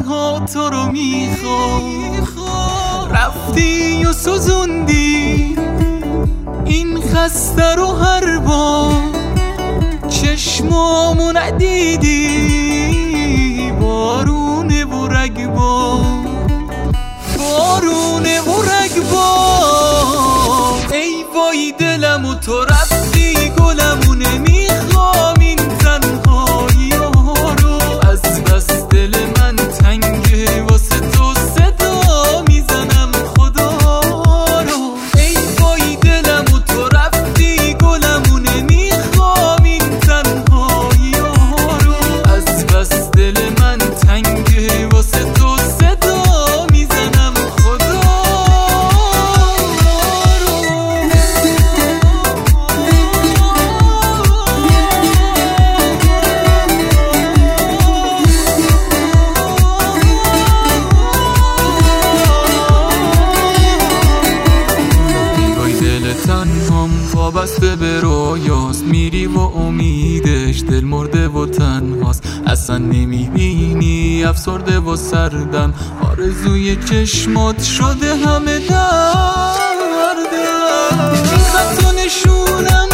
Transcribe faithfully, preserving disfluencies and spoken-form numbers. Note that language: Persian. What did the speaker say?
تنها تو رو میخوام. رفتی و سوزوندی این خسته رو هر بار، چشمامو ندیدی بارونه و رگبار، بارونه و رگبار. ای وای دلم و تو رفتی گلمو نمیخوام این تنهایی ها رو، از بس دل من تنگه واسه تو صدا میزنم خدا رو. ای وای دلم و تو رفتی گلمو نمیخوام این تنهایی ها رو، از بس دل من تنگه واسه تو صدا میزنم خدا رو. تنهام وابسته به رویاست، میری و امیدش دل مرده و تنهاست. اصلا نمیبینی افسرده و سردم، آرزوی چشمات شده همه دردم. این خط و نشونم